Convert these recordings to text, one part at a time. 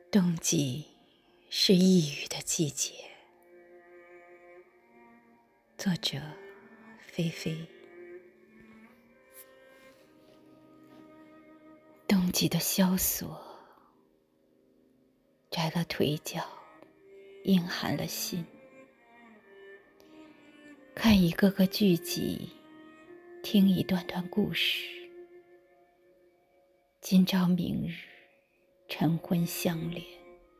冬季是抑郁的季节。作者：菲菲。冬季的萧索，摘了腿脚，阴寒了心。看一个个剧集，听一段段故事。今朝明日，晨昏相连。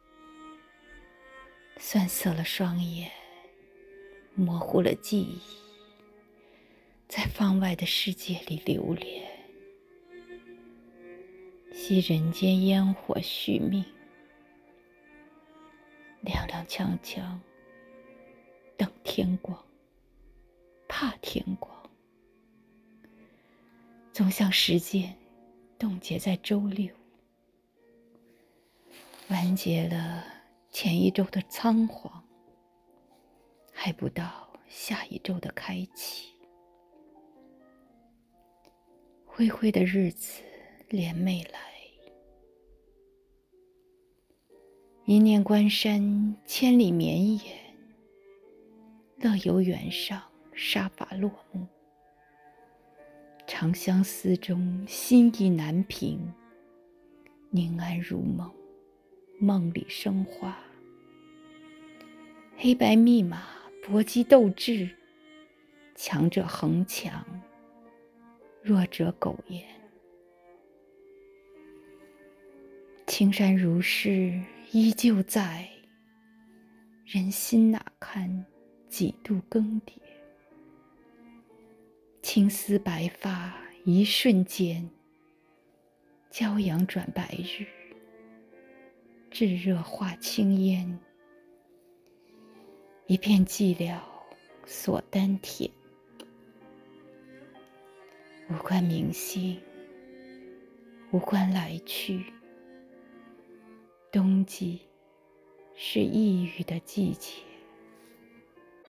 酸涩了双眼，模糊了记忆，在方外的世界里流连，惜人间烟火续命，踉踉跄跄，等天光，怕天光，总像时间冻结在周六，完结了前一周的仓皇，还不到下一周的开启。灰灰的日子连袂来，一念关山千里绵延，乐游原上杀伐落幕。长相思中心意难平，宁安如梦，梦里生花。黑白密码搏击斗智，强者恒强，弱者苟延。青山如是依旧在，人心哪堪几度更迭。青丝白发一瞬间，骄阳转白日，炙热化青烟。一片寂寥锁丹田，无关明星，无关来去。冬季是抑郁的季节。